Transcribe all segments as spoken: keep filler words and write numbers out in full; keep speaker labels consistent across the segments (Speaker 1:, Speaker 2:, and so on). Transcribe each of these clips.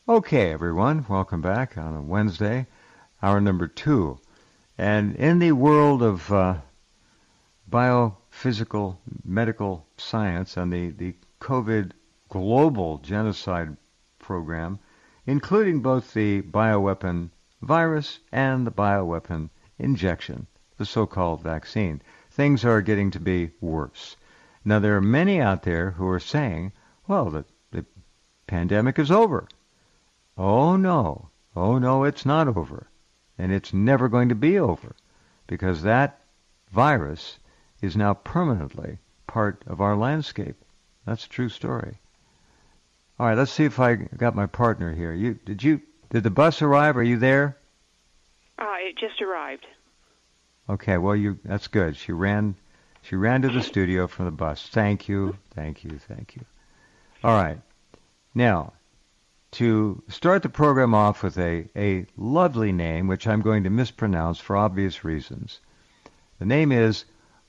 Speaker 1: Okay, everyone, welcome back on a Wednesday, hour number two. And in the world of uh, biophysical medical science and the, the COVID global genocide program, including both the bioweapon virus and the bioweapon injection, the so-called vaccine, things are getting to be worse. Now, there are many out there who are saying, well, the, the pandemic is over. Oh, no. Oh, no, it's not over. And it's never going to be over because that virus is now permanently part of our landscape. That's a true story. All right, let's see if I got my partner here. You did you did the bus arrive? Are you there?
Speaker 2: Uh, it just arrived.
Speaker 1: Okay, well, you that's good. She ran she ran to the studio from the bus. Thank you. Thank you. Thank you. All right. Now, to start the program off with a, a lovely name, which I'm going to mispronounce for obvious reasons. The name is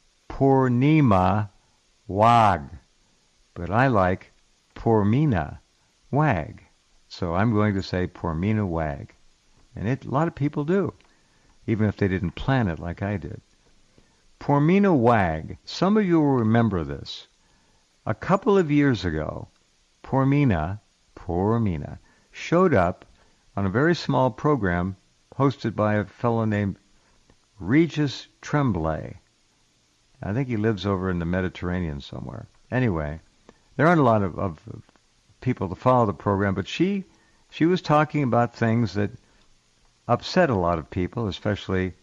Speaker 1: Purnima Wag, but I like Purnima Wag. So I'm going to say Purnima Wag. And it, a lot of people do, even if they didn't plan it like I did. Purnima Wag, some of you will remember this. A couple of years ago, Purnima Purnima showed up on a very small program hosted by a fellow named Regis Tremblay. I think he lives over in the Mediterranean somewhere. Anyway, there aren't a lot of, of people to follow the program, but she she was talking about things that upset a lot of people, especially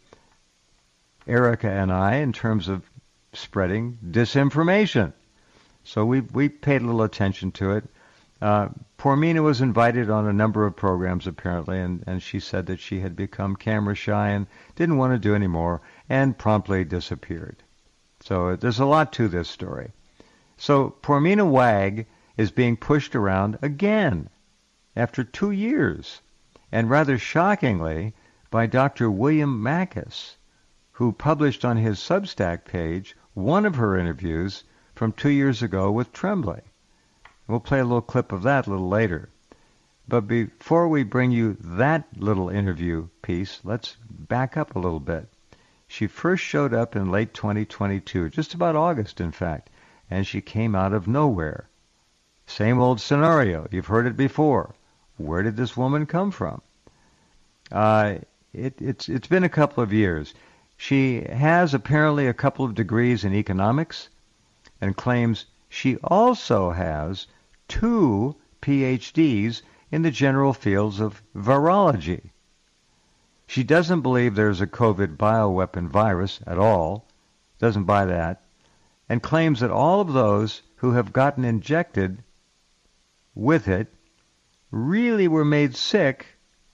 Speaker 1: Erica and I, in terms of spreading disinformation. So we we paid a little attention to it. Uh, Purnima was invited on a number of programs, apparently, and, and she said that she had become camera shy and didn't want to do any more and promptly disappeared. So uh, there's a lot to this story. So Purnima Wag is being pushed around again after two years, and rather shockingly by Doctor William Makis, who published on his Substack page one of her interviews from two years ago with Tremblay. We'll play a little clip of that a little later. But before we bring you that little interview piece, let's back up a little bit. She first showed up in late twenty twenty-two, just about August, in fact, and she came out of nowhere. Same old scenario. You've heard it before. Where did this woman come from? Uh, it, it's it's been a couple of years. She has apparently a couple of degrees in economics and claims she also has two P H Ds in the general fields of virology. She doesn't believe there's a COVID bioweapon virus at all, doesn't buy that, and claims that all of those who have gotten injected with it really were made sick,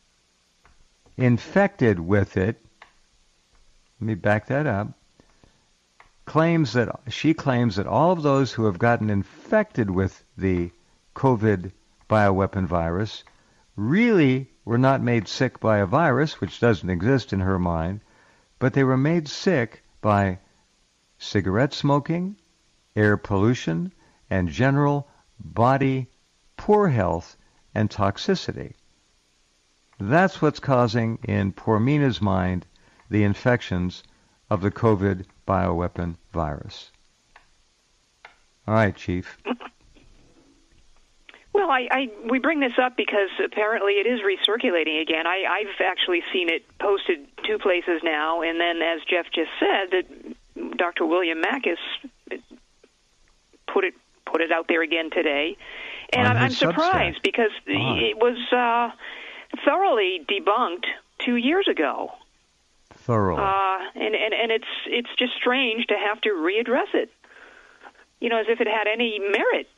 Speaker 1: infected with it. Let me back that up. Claims that she claims that all of those who have gotten infected with the COVID bioweapon virus really were not made sick by a virus, which doesn't exist in her mind, but they were made sick by cigarette smoking, air pollution, and general body poor health and toxicity. That's what's causing, in Purnima's mind, the infections of the COVID bioweapon virus. All right, Chief.
Speaker 2: Well, I, I we bring this up because apparently it is recirculating again. I, I've actually seen it posted two places now, and then, as Jeff just said, that Doctor William Makis put it put it out there again today, and I'm, I'm surprised because oh. it was uh, thoroughly debunked two years ago.
Speaker 1: Thoroughly,
Speaker 2: uh, and, and and it's it's just strange to have to readdress it, you know, as if it had any merit.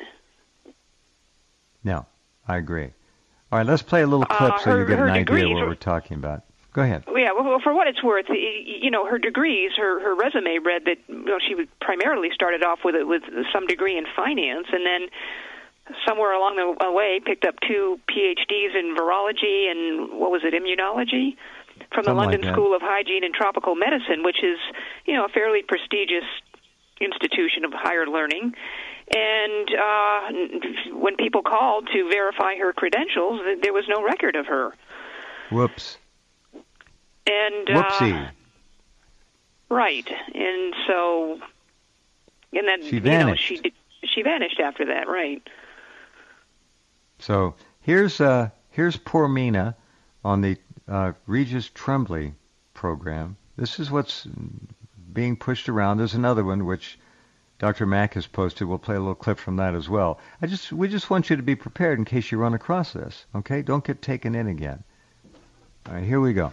Speaker 1: No, I agree. All right, let's play a little clip uh, so her, you get an idea what we're talking about. Go ahead.
Speaker 2: Yeah, well, for what it's worth, you know, her degrees, her, her resume read that, you know, she primarily started off with with some degree in finance, and then somewhere along the way picked up two P H Ds in virology and, what was it, immunology, from the Something London like School of Hygiene and Tropical Medicine, which is, you know, a fairly prestigious institution of higher learning. And uh, when people called to verify her credentials, there was no record of her.
Speaker 1: Whoops.
Speaker 2: And
Speaker 1: Whoopsie.
Speaker 2: Uh, right. And so, and then
Speaker 1: she
Speaker 2: you
Speaker 1: vanished.
Speaker 2: know, she did, she vanished after that, right?
Speaker 1: So here's uh here's poor Mina on the uh, Regis Tremblay program. This is what's being pushed around. There's another one which Doctor Mack has posted. We'll play a little clip from that as well. I just we just want you to be prepared in case you run across this. Okay, don't get taken in again. All right, here we go.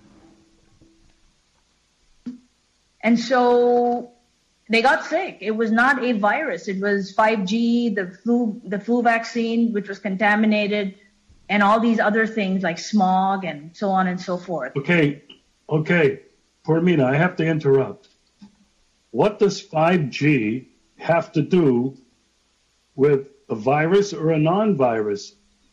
Speaker 3: And so they got sick. It was not a virus. It was five G, the flu, the flu vaccine, which was contaminated, and all these other things like smog and so on and so forth.
Speaker 4: Okay, okay, Pormina, I have to interrupt. What does five G have to do with a virus or a non-virus?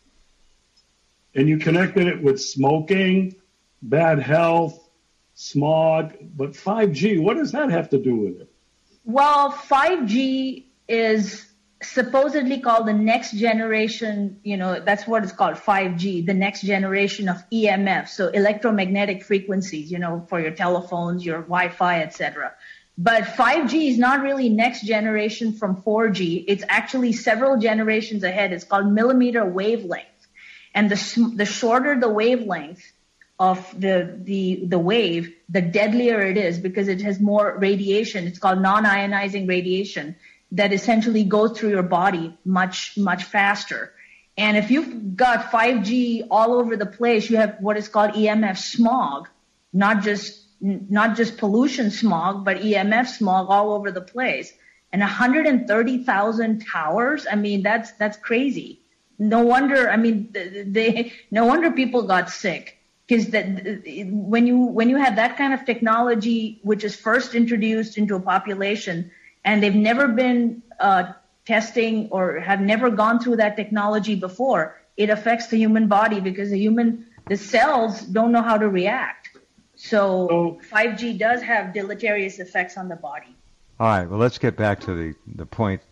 Speaker 4: And you connected it with smoking, bad health, smog, but five G, what does that have to do with it?
Speaker 3: Well, five G is supposedly called the next generation, you know, that's what it's called, five G, the next generation of E M F, so electromagnetic frequencies, you know, for your telephones, your Wi-Fi, et cetera. But five G is not really next generation from four G. It's actually several generations ahead. It's called millimeter wavelength. And the the shorter the wavelength of the the the wave, the deadlier it is because it has more radiation. It's called non-ionizing radiation that essentially goes through your body much, much faster. And if you've got five G all over the place, you have what is called E M F smog, not just not just pollution smog, but E M F smog all over the place. And one hundred thirty thousand towers, I mean, that's that's crazy. No wonder, I mean, they no wonder people got sick. Because that when you when you have that kind of technology, which is first introduced into a population, and they've never been uh, testing or have never gone through that technology before, it affects the human body because the human the cells don't know how to react. So, so five G does have deleterious effects on the body.
Speaker 1: All right. Well, let's get back to the the point.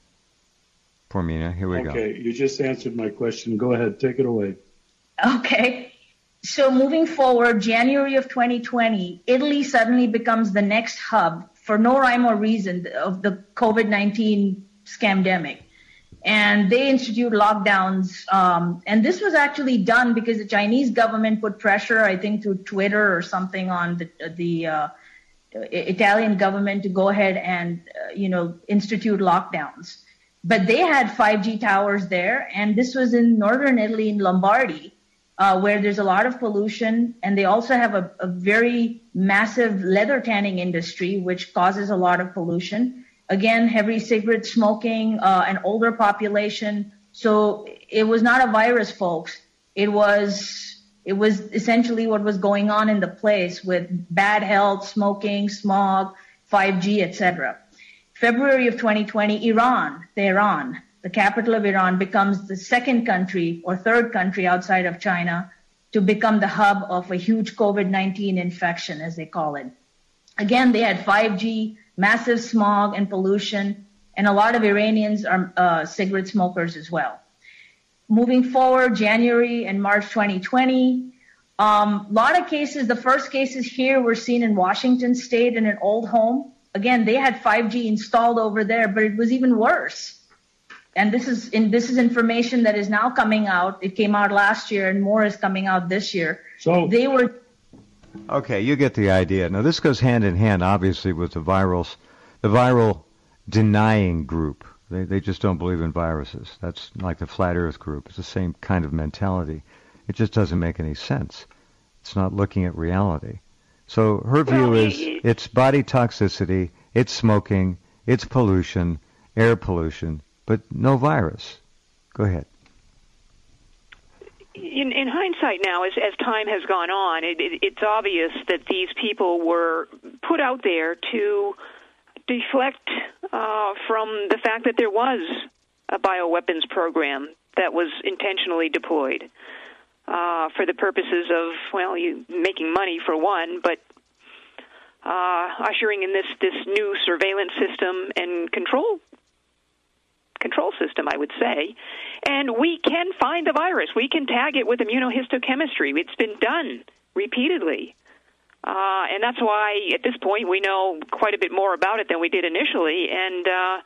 Speaker 1: Pormina, here we
Speaker 4: okay,
Speaker 1: go.
Speaker 4: Okay, you just answered my question. Go ahead, take it away.
Speaker 3: Okay. So moving forward, January of twenty twenty, Italy suddenly becomes the next hub for no rhyme or reason of the COVID nineteen scamdemic. And they institute lockdowns. Um, and this was actually done because the Chinese government put pressure, I think, through Twitter or something on the, the uh, Italian government to go ahead and, uh, you know, institute lockdowns. But they had five G towers there, and this was in northern Italy in Lombardy. Uh, where there's a lot of pollution, and they also have a, a very massive leather tanning industry, which causes a lot of pollution. Again, heavy cigarette smoking, uh, an older population. So it was not a virus, folks. It was it was essentially what was going on in the place with bad health, smoking, smog, five G, et cetera. February of twenty twenty, Iran, Tehran, the capital of Iran, becomes the second country or third country outside of China to become the hub of a huge COVID nineteen infection, as they call it. Again, they had five G, massive smog and pollution, and a lot of Iranians are uh, cigarette smokers as well. Moving forward, January and March twenty twenty, a um, lot of cases, the first cases here were seen in Washington State in an old home. Again, they had five G installed over there, but it was even worse. And this is in, this is information that is now coming out. It came out last year, and more is coming out this year.
Speaker 4: So
Speaker 3: they were.
Speaker 1: Okay, you get the idea. Now this goes hand in hand, obviously, with the virals, the viral denying group. They they just don't believe in viruses. That's like the flat Earth group. It's the same kind of mentality. It just doesn't make any sense. It's not looking at reality. So her view
Speaker 2: well,
Speaker 1: is
Speaker 2: it,
Speaker 1: it's body toxicity, it's smoking, it's pollution, air pollution. But no virus. Go ahead.
Speaker 2: In, in hindsight now, as, as time has gone on, it, it, it's obvious that these people were put out there to deflect uh, from the fact that there was a bioweapons program that was intentionally deployed uh, for the purposes of, well, you making money for one, but uh, ushering in this, this new surveillance system and control control system, I would say. And we can find the virus. We can tag it with immunohistochemistry. It's been done repeatedly. Uh, and that's why, at this point, we know quite a bit more about it than we did initially. And uh,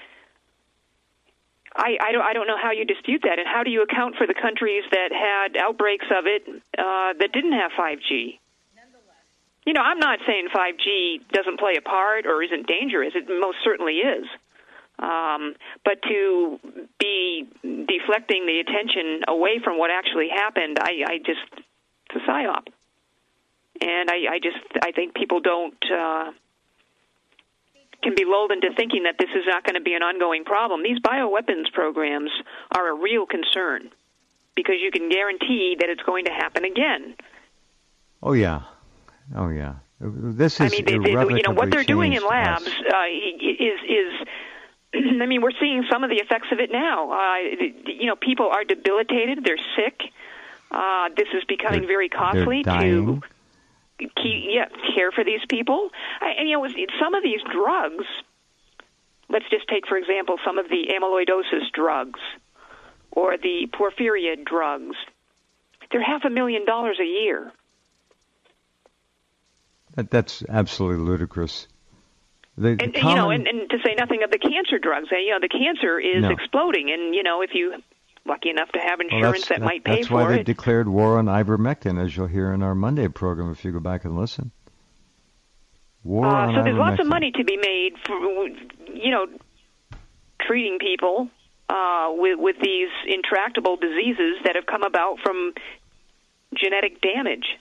Speaker 2: I, I, don't, I don't know how you dispute that. And how do you account for the countries that had outbreaks of it uh, that didn't have five G? You know, I'm not saying five G doesn't play a part or isn't dangerous. It most certainly is. Um, but to be deflecting the attention away from what actually happened, I, I just, it's a psyop. And I, I just, I think people don't, uh, can be lulled into thinking that this is not going to be an ongoing problem. These bioweapons programs are a real concern because you can guarantee that it's going to happen again.
Speaker 1: Oh, yeah. Oh, yeah. This is
Speaker 2: I mean, they, they, you know, what they're doing in labs uh, is, is, I mean, we're seeing some of the effects of it now. Uh, you know, people are debilitated. They're sick. Uh, this is becoming
Speaker 1: they're,
Speaker 2: very costly to Key, yeah, care for these people. And, you know, some of these drugs, let's just take, for example, some of the amyloidosis drugs or the porphyria drugs. They're half a million dollars a year.
Speaker 1: That, that's absolutely ludicrous. The,
Speaker 2: and,
Speaker 1: the
Speaker 2: and,
Speaker 1: common...
Speaker 2: you know, and, and to say nothing of the cancer drugs. You know, the cancer is
Speaker 1: no.
Speaker 2: exploding, and, you know, if you lucky enough to have insurance
Speaker 1: well,
Speaker 2: that,
Speaker 1: that
Speaker 2: might pay
Speaker 1: that's
Speaker 2: for
Speaker 1: it. That's why they
Speaker 2: it.
Speaker 1: declared war on ivermectin, as you'll hear in our Monday program if you go back and listen. War
Speaker 2: uh,
Speaker 1: on
Speaker 2: so there's
Speaker 1: ivermectin.
Speaker 2: lots of money to be made for, you know, treating people uh, with, with these intractable diseases that have come about from genetic damage.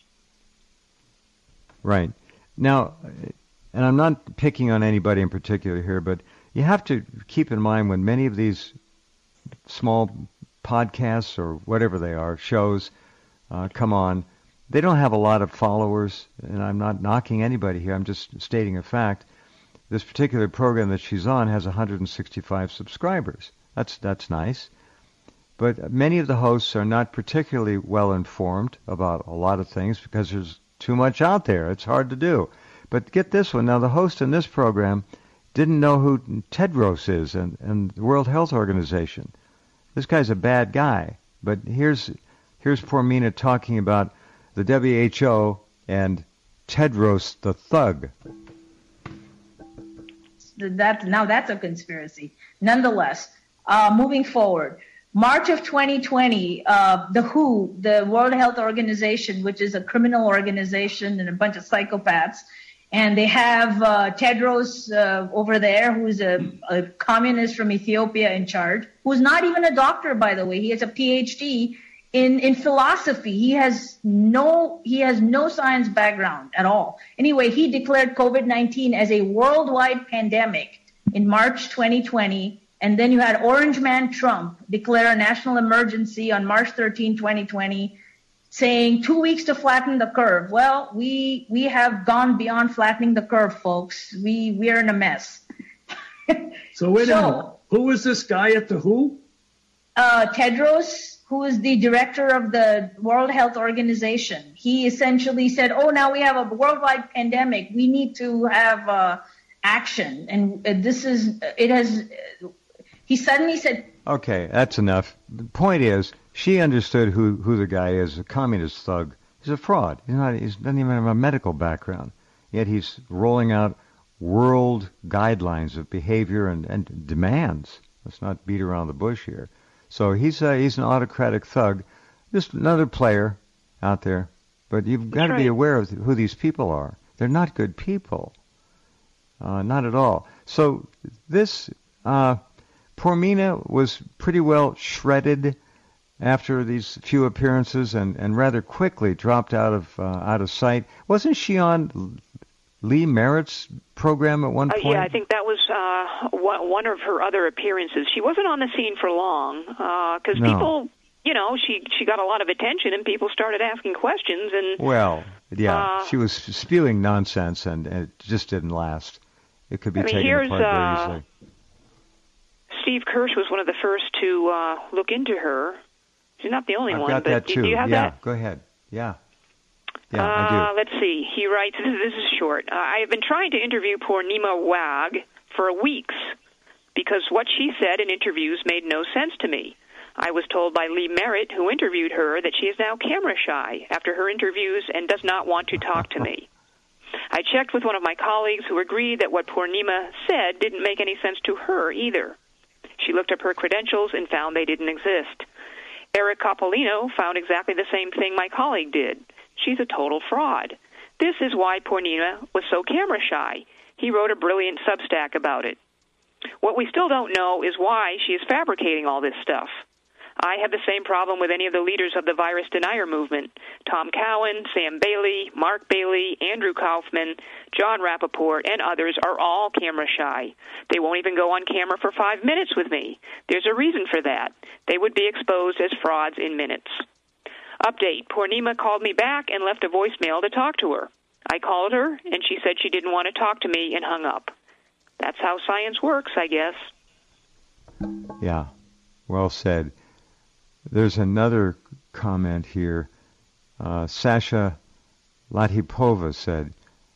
Speaker 1: Right. Now, and I'm not picking on anybody in particular here, but you have to keep in mind when many of these small podcasts or whatever they are, shows, uh, come on, they don't have a lot of followers, and I'm not knocking anybody here, I'm just stating a fact. This particular program that she's on has one hundred sixty-five subscribers. That's that's nice. But many of the hosts are not particularly well informed about a lot of things because there's too much out there. It's hard to do. But get this one. Now, the host in this program didn't know who Tedros is and, and the World Health Organization. This guy's a bad guy. But here's here's poor Mina talking about the W H O and Tedros the thug.
Speaker 3: That, now that's a conspiracy. Nonetheless, uh, moving forward, March of twenty twenty, uh, the W H O, the World Health Organization, which is a criminal organization and a bunch of psychopaths, and they have uh, Tedros uh, over there, who's a, a communist from Ethiopia in charge, who's not even a doctor, by the way. He has a P H D in, in philosophy. He has no he has no science background at all. Anyway, he declared COVID nineteen as a worldwide pandemic in March twenty twenty. And then you had Orange Man Trump declare a national emergency on March thirteenth, twenty twenty, saying two weeks to flatten the curve. Well, we we have gone beyond flattening the curve, folks. We we are in a mess.
Speaker 4: So wait
Speaker 3: so,
Speaker 4: a minute. Who was this guy at the W H O?
Speaker 3: Uh, Tedros, who is the director of the World Health Organization. He essentially said, "Oh, now we have a worldwide pandemic. We need to have uh, action." And uh, this is it has. Uh, He suddenly said,
Speaker 1: okay, that's enough. The point is, she understood who, who the guy is, a communist thug. He's a fraud. He's not, he doesn't even have a medical background. Yet he's rolling out world guidelines of behavior and, and demands. Let's not beat around the bush here. So he's, uh, he's an autocratic thug, just another player out there. But you've got to
Speaker 2: right.
Speaker 1: be aware of who these people are. They're not good people. Uh, not at all. So this... Uh, Poor Mina was pretty well shredded after these few appearances, and, and rather quickly dropped out of uh, out of sight. Wasn't she on Lee Merritt's program at one
Speaker 2: Uh,
Speaker 1: point?
Speaker 2: yeah, I think that was uh, one one of her other appearances. She wasn't on the scene for long because
Speaker 1: No.
Speaker 2: people, you know, she she got a lot of attention and people started asking questions. And
Speaker 1: Well, yeah,
Speaker 2: uh,
Speaker 1: she was spewing nonsense, and, and it just didn't last. It could be
Speaker 2: I mean,
Speaker 1: taken
Speaker 2: here's,
Speaker 1: apart very
Speaker 2: uh,
Speaker 1: easily.
Speaker 2: Steve Kirsch was one of the first to uh, look into her. She's not the only
Speaker 1: I've
Speaker 2: one.
Speaker 1: got
Speaker 2: but
Speaker 1: that
Speaker 2: do,
Speaker 1: too.
Speaker 2: do you have
Speaker 1: yeah,
Speaker 2: that?
Speaker 1: go ahead. Yeah. Yeah,
Speaker 2: uh,
Speaker 1: I do.
Speaker 2: Let's see. He writes, this is, this is short. Uh, I have been trying to interview poor Nima Wag for weeks, because what she said in interviews made no sense to me. I was told by Lee Merritt, who interviewed her, that she is now camera shy after her interviews and does not want to talk to me. I checked with one of my colleagues who agreed that what Purnima said didn't make any sense to her either. She looked up her credentials and found they didn't exist. Eric Coppolino found exactly the same thing my colleague did. She's a total fraud. This is why Purnima was so camera shy. He wrote a brilliant Substack about it. What we still don't know is why she is fabricating all this stuff. I have the same problem with any of the leaders of the virus denier movement. Tom Cowan, Sam Bailey, Mark Bailey, Andrew Kaufman, John Rappaport, and others are all camera shy. They won't even go on camera for five minutes with me. There's a reason for that. They would be exposed as frauds in minutes. Update. Purnima called me back and left a voicemail to talk to her. I called her, and she said she didn't want to talk to me and hung up. That's how science works, I guess.
Speaker 1: Yeah, well said. There's another comment here. Uh, Sasha Latipova said,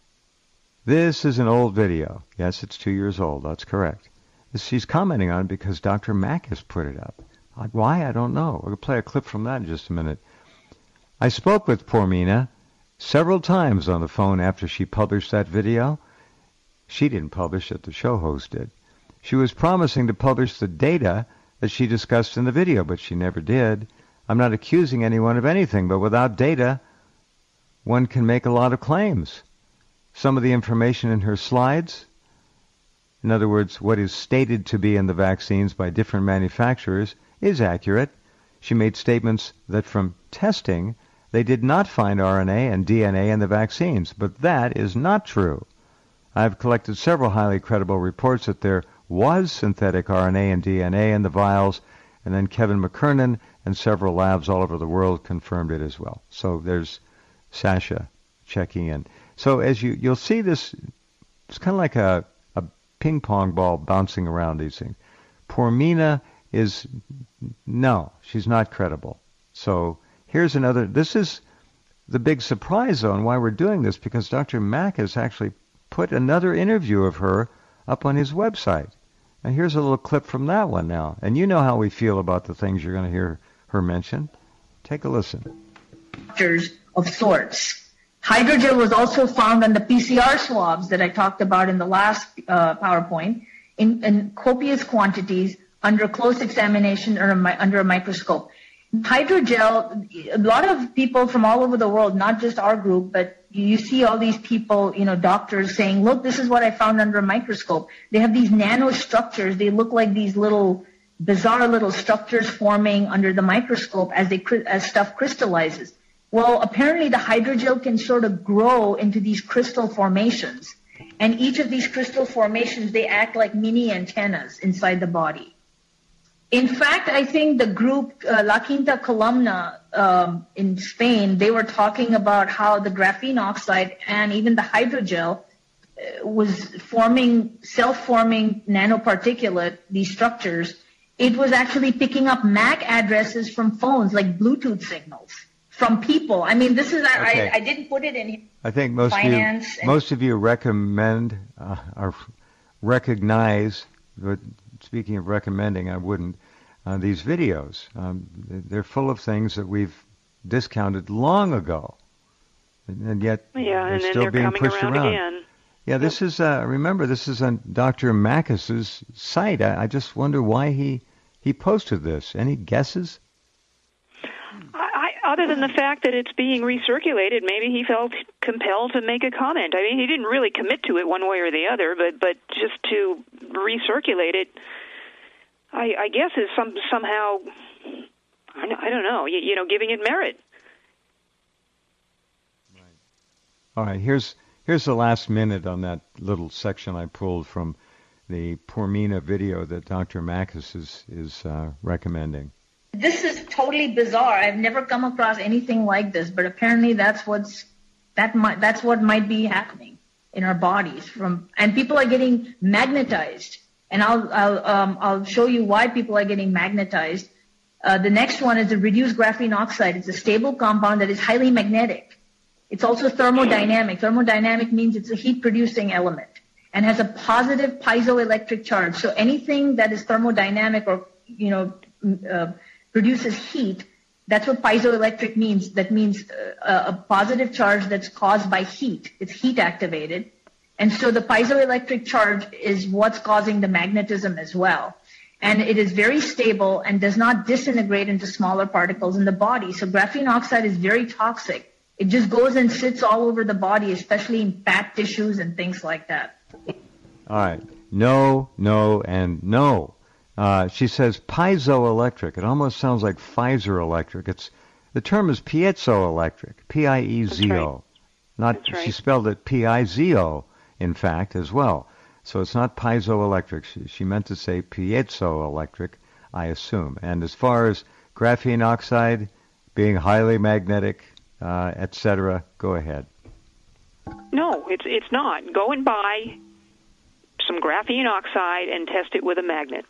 Speaker 1: this is an old video. Yes, it's two years old. That's correct. She's commenting on it because Doctor Mack has put it up. Why? I don't know. We'll play a clip from that in just a minute. I spoke with Purnima several times on the phone after she published that video. She didn't publish it. The show host did. She was promising to publish the data that she discussed in the video, but she never did. I'm not accusing anyone of anything, but without data, one can make a lot of claims. Some of the information in her slides, in other words, what is stated to be in the vaccines by different manufacturers, is accurate. She made statements that from testing, they did not find R N A and D N A in the vaccines, but that is not true. I've collected several highly credible reports that there was synthetic R N A and D N A in the vials, and then Kevin McKernan and several labs all over the world confirmed it as well. So there's Sasha checking in. So as you, you'll see this, it's kind of like a, a ping pong ball bouncing around these things. Purnima is, no, she's not credible. So here's another, this is the big surprise on why we're doing this, because Doctor Mack has actually put another interview of her up on his website. And here's a little clip from that one now. And you know how we feel about the things you're going to hear her mention. Take a listen.
Speaker 3: Of sorts. Hydrogel was also found on the P C R swabs that I talked about in the last uh, PowerPoint in, in copious quantities under close examination or a, under a microscope. Hydrogel, a lot of people from all over the world, not just our group, but you see all these people, you know, doctors saying, look, this is what I found under a microscope. They have these nanostructures. They look like these little, bizarre little structures forming under the microscope as they as stuff crystallizes. Well, apparently the hydrogel can sort of grow into these crystal formations. And each of these crystal formations, they act like mini antennas inside the body. In fact, I think the group uh, La Quinta Columna um, in Spain, they were talking about how the graphene oxide and even the hydrogel uh, was forming, self-forming nanoparticulate, these structures. It was actually picking up M A C addresses from phones, like Bluetooth signals, from people. I mean, this is, okay. I, I didn't put it in
Speaker 1: I think most of you, most of you recommend, uh, or recognize, but speaking of recommending, I wouldn't, uh, these videos. Um, they're full of things that we've discounted long ago, and, and yet
Speaker 2: yeah,
Speaker 1: they're
Speaker 2: and
Speaker 1: still
Speaker 2: they're
Speaker 1: being pushed
Speaker 2: around.
Speaker 1: around.
Speaker 2: Again.
Speaker 1: Yeah, this yep. is, uh, remember, this is on Doctor Mackis's site. I, I just wonder why he, he posted this. Any guesses?
Speaker 2: I, I, other than the fact that it's being recirculated, maybe he felt compelled to make a comment. I mean, he didn't really commit to it one way or the other, but, but just to recirculate it, I, I guess is some somehow, I don't know, you, you know, giving it merit.
Speaker 1: Right. All right, here's here's the last minute on that little section I pulled from the Purnima video that Doctor Makis is, is uh, recommending.
Speaker 3: This is totally bizarre. I've never come across anything like this, but apparently that's what's that might that's what might be happening in our bodies. From and people are getting magnetized, and I'll I'll um, I'll show you why people are getting magnetized. Uh, the next one is the reduced graphene oxide. It's a stable compound that is highly magnetic. It's also thermodynamic. Thermodynamic means it's a heat-producing element. and has a positive piezoelectric charge. So anything that is thermodynamic or, you know, uh, produces heat, that's what piezoelectric means. That means uh, a positive charge that's caused by heat. It's heat activated. And so the piezoelectric charge is what's causing the magnetism as well. And it is very stable and does not disintegrate into smaller particles in the body. So graphene oxide is very toxic. It just goes and sits all over the body, especially in fat tissues and things like that.
Speaker 1: All right. No, no, and no. Uh, she says piezoelectric. It almost sounds like Pfizer electric. It's the term is piezoelectric, P I E Z O.
Speaker 2: Right.
Speaker 1: Not
Speaker 2: That's right.
Speaker 1: She spelled it P I Z O, in fact, as well. So it's not piezoelectric. She, she meant to say piezoelectric, I assume. And as far as graphene oxide being highly magnetic, uh, et cetera, go ahead.
Speaker 2: No, it's it's not. Go and buy some graphene oxide and test it with a magnet.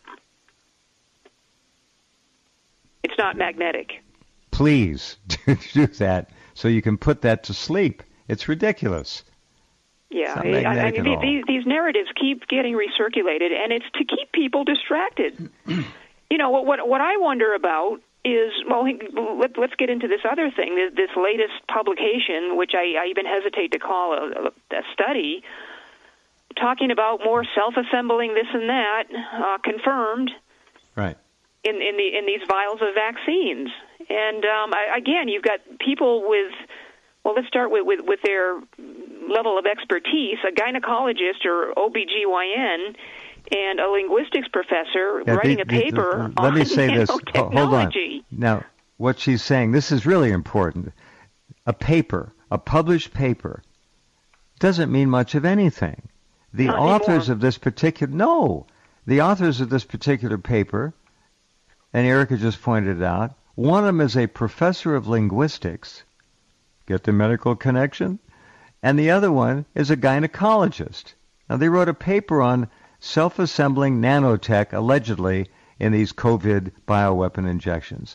Speaker 2: It's not magnetic.
Speaker 1: Please do that so you can put that to sleep. It's ridiculous.
Speaker 2: Yeah,
Speaker 1: It's not
Speaker 2: I, I
Speaker 1: magnetic
Speaker 2: mean,
Speaker 1: at all.
Speaker 2: these, these narratives keep getting recirculated, and it's to keep people distracted. You know, what, what what I wonder about is, well, let, let's get into this other thing, this, this latest publication, which I, I even hesitate to call a, a study, talking about more self-assembling this and that, uh, confirmed
Speaker 1: Right.
Speaker 2: in, in, the, in these vials of vaccines. And um, I, again, you've got people with, well, let's start with, with, with their level of expertise, a gynecologist or O B G Y N and a linguistics professor
Speaker 1: Yeah,
Speaker 2: writing
Speaker 1: the-
Speaker 2: a
Speaker 1: the- the-
Speaker 2: paper
Speaker 1: let
Speaker 2: on
Speaker 1: me say this. Ho-
Speaker 2: nanotechnology.
Speaker 1: Hold on. Now, what she's saying, this is really important. A paper, a published paper, doesn't mean much of anything. The
Speaker 2: Not
Speaker 1: authors
Speaker 2: anymore.
Speaker 1: of this particular, no, the authors of this particular paper, and Erica just pointed it out, one of them is a professor of linguistics, get the medical connection, and the other one is a gynecologist. Now, they wrote a paper on self-assembling nanotech, allegedly, in these COVID bioweapon injections.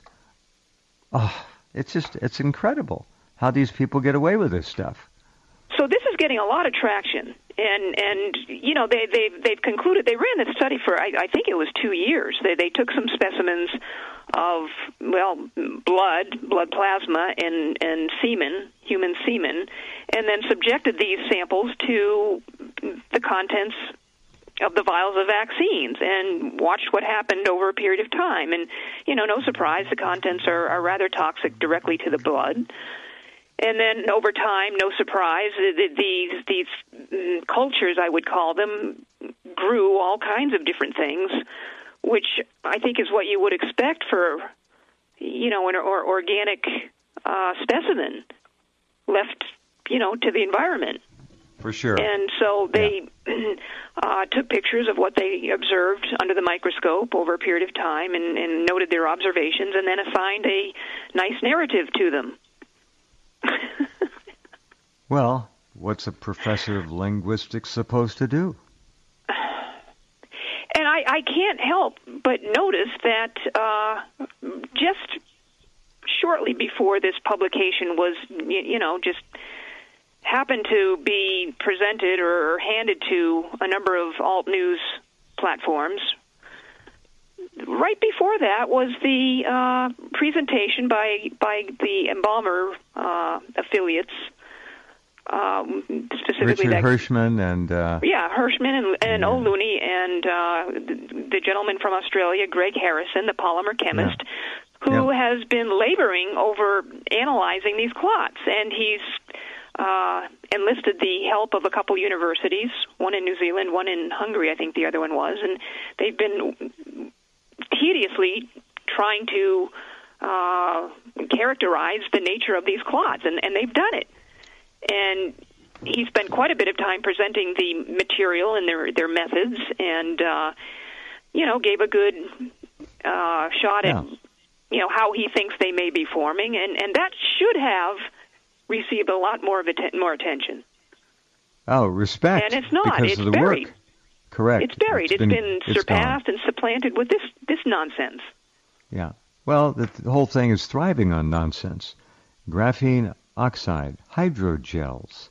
Speaker 1: Oh, it's just, it's incredible how these people get away with this stuff.
Speaker 2: So this is getting a lot of traction, and and you know they they they've concluded, they ran this study for I, I think it was two years. They they took some specimens of, well, blood, blood plasma, and and semen, human semen, and then subjected these samples to the contents of the vials of vaccines and watched what happened over a period of time. And you know, no surprise, the contents are, are rather toxic directly to the blood. And then over time, no surprise, these these cultures, I would call them, grew all kinds of different things, which I think is what you would expect for, you know, an or organic uh, specimen left, you know, to the environment.
Speaker 1: For sure.
Speaker 2: And so they yeah. uh, took pictures of what they observed under the microscope over a period of time and, and noted their observations and then assigned a nice narrative to them.
Speaker 1: Well, what's a professor of linguistics supposed to do?
Speaker 2: And I, I can't help but notice that uh, just shortly before this publication was, you, you know, just happened to be presented or handed to a number of alt news platforms, right before that was the uh, presentation by by the Embalmer uh, affiliates, um, specifically
Speaker 1: Richard
Speaker 2: that,
Speaker 1: Hirschman and uh,
Speaker 2: yeah, Hirschman and, and
Speaker 1: yeah.
Speaker 2: O'Looney and uh, the, the gentleman from Australia, Greg Harrison, the polymer chemist,
Speaker 1: yeah.
Speaker 2: who
Speaker 1: yeah.
Speaker 2: has been laboring over analyzing these clots, and he's uh, enlisted the help of a couple universities, one in New Zealand, one in Hungary, I think the other one was, and they've been tediously trying to uh, characterize the nature of these clots, and, and they've done it. And he spent quite a bit of time presenting the material and their their methods, and uh, you know, gave a good uh, shot
Speaker 1: yeah.
Speaker 2: at you know how he thinks they may be forming, and, and that should have received a lot more of atten- more attention.
Speaker 1: Oh, respect!
Speaker 2: And it's not.
Speaker 1: Because
Speaker 2: It's
Speaker 1: of the
Speaker 2: buried.
Speaker 1: work. Correct.
Speaker 2: It's buried.
Speaker 1: It's
Speaker 2: it's
Speaker 1: been,
Speaker 2: been
Speaker 1: it's
Speaker 2: surpassed
Speaker 1: gone.
Speaker 2: and supplanted with this this nonsense.
Speaker 1: Yeah. Well, the, the whole thing is thriving on nonsense. Graphene oxide, hydrogels,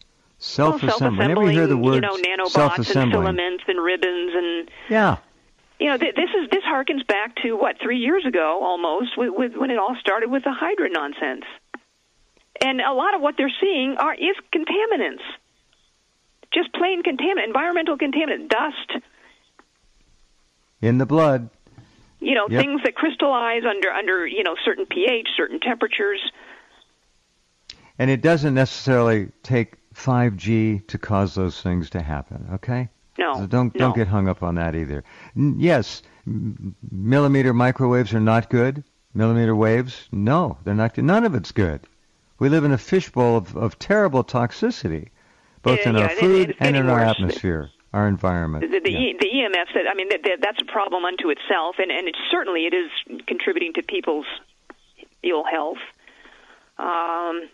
Speaker 1: Self-assembly.
Speaker 2: Well,
Speaker 1: Whenever you hear the word
Speaker 2: you know, nanobots
Speaker 1: self-assembly,
Speaker 2: and filaments and ribbons and
Speaker 1: yeah,
Speaker 2: you know, th- this is this harkens back to what three years ago almost, with, with when it all started with the Hydra nonsense. And a lot of what they're seeing are is contaminants, just plain contaminant, environmental contaminant, dust
Speaker 1: in the blood.
Speaker 2: You know,
Speaker 1: yep.
Speaker 2: things that crystallize under under you know certain pH, certain temperatures.
Speaker 1: And it doesn't necessarily take five G to cause those things to happen, okay?
Speaker 2: No.
Speaker 1: So don't
Speaker 2: no.
Speaker 1: don't get hung up on that either. N- yes, m- millimeter microwaves are not good. Millimeter waves, no, they're not good. None of it's good. We live in a fishbowl of, of terrible toxicity, both
Speaker 2: yeah,
Speaker 1: in
Speaker 2: yeah,
Speaker 1: our food
Speaker 2: it,
Speaker 1: and in our
Speaker 2: worse.
Speaker 1: atmosphere, our environment.
Speaker 2: The, the,
Speaker 1: yeah.
Speaker 2: e, the E M Fs, that, I mean, that, that, that's a problem unto itself, and, and it, certainly it is contributing to people's ill health. Um,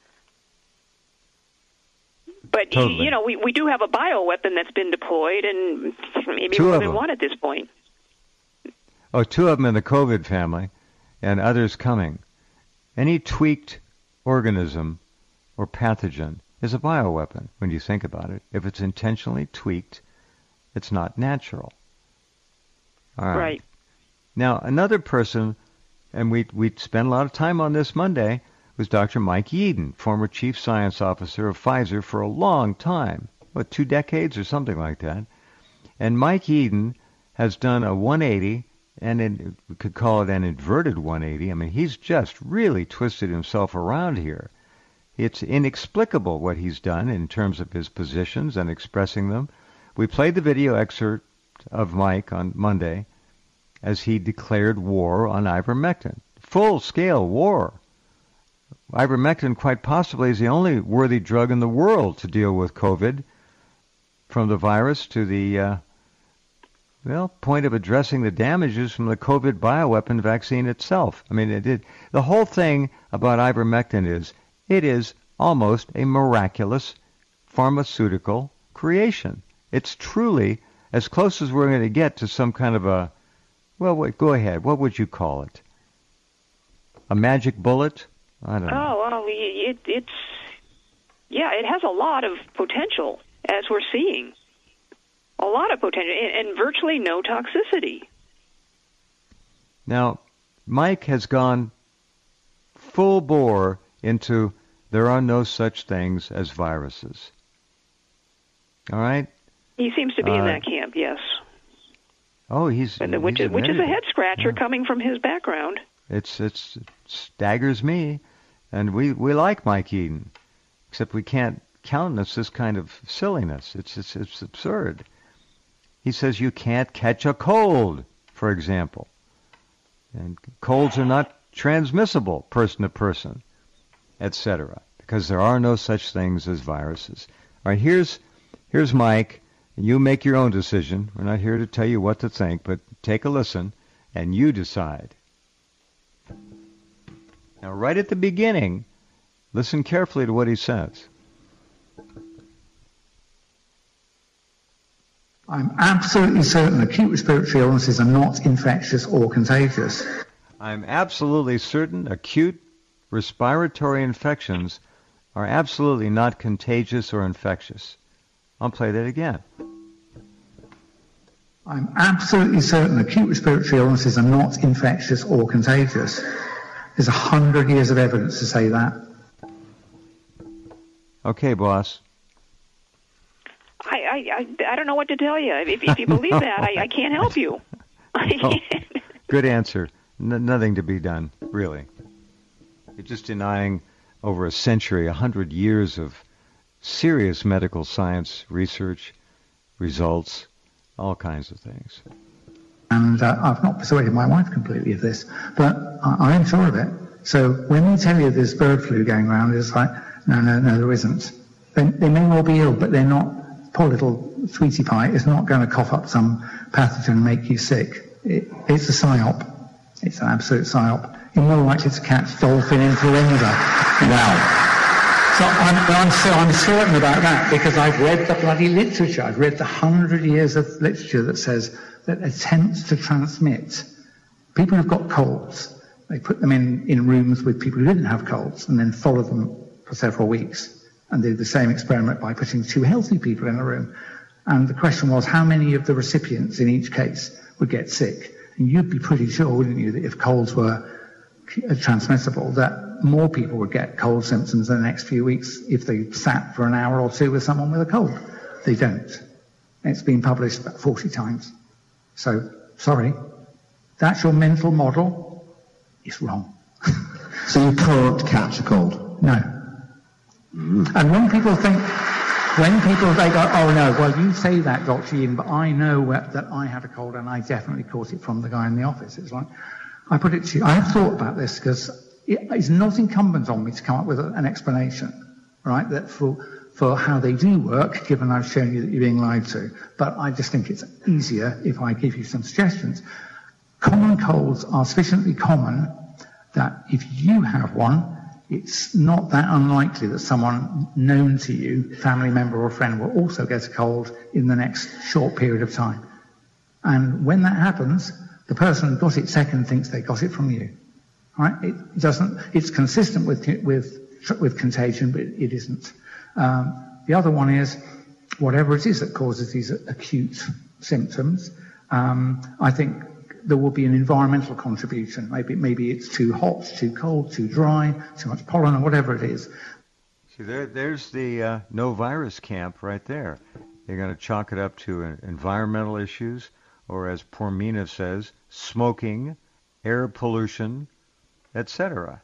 Speaker 2: But,
Speaker 1: totally.
Speaker 2: you know, we, we do have a bioweapon that's been deployed, and maybe
Speaker 1: Two
Speaker 2: more
Speaker 1: of
Speaker 2: than
Speaker 1: them.
Speaker 2: one at this point.
Speaker 1: Oh, two of them in the COVID family, and others coming. Any tweaked organism or pathogen is a bioweapon when you think about it. If it's intentionally tweaked, it's not natural. All right.
Speaker 2: Right.
Speaker 1: Now, another person, and we we spent a lot of time on this Monday, was Doctor Mike Yeadon, former chief science officer of Pfizer for a long time, what, two decades or something like that. And Mike Yeadon has done a one eighty, and in, we could call it an inverted one eighty. I mean, he's just really twisted himself around here. It's inexplicable what he's done in terms of his positions and expressing them. We played the video excerpt of Mike on Monday as he declared war on ivermectin. Full-scale war. Ivermectin quite possibly is the only worthy drug in the world to deal with COVID, from the virus to the uh, well point of addressing the damages from the COVID bioweapon vaccine itself. I mean, it did. The whole thing about ivermectin is it is almost a miraculous pharmaceutical creation. It's truly as close as we're going to get to some kind of a, well, wait, go ahead. What would you call it? A magic bullet? I don't know.
Speaker 2: Oh, well, it, it's, yeah, it has a lot of potential, as we're seeing. A lot of potential, and, and virtually no toxicity.
Speaker 1: Now, Mike has gone full bore into there are no such things as viruses. All right?
Speaker 2: He seems to be
Speaker 1: uh,
Speaker 2: in that camp, yes.
Speaker 1: Oh, he's...
Speaker 2: And the, which,
Speaker 1: he's
Speaker 2: is, which is a
Speaker 1: it.
Speaker 2: head-scratcher
Speaker 1: yeah.
Speaker 2: coming from his background.
Speaker 1: It's, it's, it staggers me. And we, we like Mike Yeadon, except we can't countenance this kind of silliness. It's, it's, it's absurd. He says you can't catch a cold, for example. And colds are not transmissible person to person, et cetera, because there are no such things as viruses. All right, here's, here's Mike. You make your own decision. We're not here to tell you what to think, but take a listen, and you decide. Now, right at the beginning, listen carefully to what he says.
Speaker 5: I'm absolutely certain acute respiratory illnesses are not infectious or contagious.
Speaker 1: I'm absolutely certain acute respiratory infections are absolutely not contagious or infectious. I'll play that again.
Speaker 5: I'm absolutely certain acute respiratory illnesses are not infectious or contagious. There's a hundred years of evidence to say that.
Speaker 1: Okay, boss.
Speaker 2: I, I, I, I don't know what to tell you. If, if you believe that, I, I can't help you.
Speaker 1: Oh, good answer. N- nothing to be done, really. You're just denying over a century, a hundred years of serious medical science research, results, all kinds of things.
Speaker 5: And uh, I've not persuaded my wife completely of this, but I, I'm sure of it. So when they tell you there's bird flu going around, it's like, no, no, no, there isn't. They, they may well be ill, but they're not. Poor little sweetie pie is not going to cough up some pathogen and make you sick. It, it's a psyop. It's an absolute psyop. You're more likely to catch dolphin influenza. Wow. So I'm, I'm, so I'm certain about that because I've read the bloody literature. I've read the hundred years of literature that says that attempts to transmit people who've got colds, they put them in, in rooms with people who didn't have colds and then follow them for several weeks. and did the same experiment by putting two healthy people in a room. And the question was, how many of the recipients in each case would get sick? And you'd be pretty sure, wouldn't you, that if colds were transmissible, that more people would get cold symptoms in the next few weeks if they sat for an hour or two with someone with a cold. They don't. It's been published about forty times. So, sorry, that's your mental model. It's wrong.
Speaker 6: So you can't catch a cold?
Speaker 5: No. Mm. And when people think, when people, they go, oh no, well you say that, Doctor Ian, but I know where, that I had a cold and I definitely caught it from the guy in the office. It's like, I put it to you, I have thought about this because it is not incumbent on me to come up with a, an explanation, right, that for, for how they do work, given I've shown you that you're being lied to. But I just think it's easier if I give you some suggestions. Common colds are sufficiently common that if you have one, it's not that unlikely that someone known to you, family member or friend, will also get a cold in the next short period of time. And when that happens, the person who got it second thinks they got it from you. Right? It doesn't. It's consistent with with with contagion, but it isn't. Um, the other one is whatever it is that causes these acute symptoms. Um, I think there will be an environmental contribution. Maybe maybe it's too hot, too cold, too dry, too much pollen, or whatever it is.
Speaker 1: See, there, there's the uh, no virus camp right there. They're going to chalk it up to uh, environmental issues, or as Pormina says, smoking, air pollution, et cetera.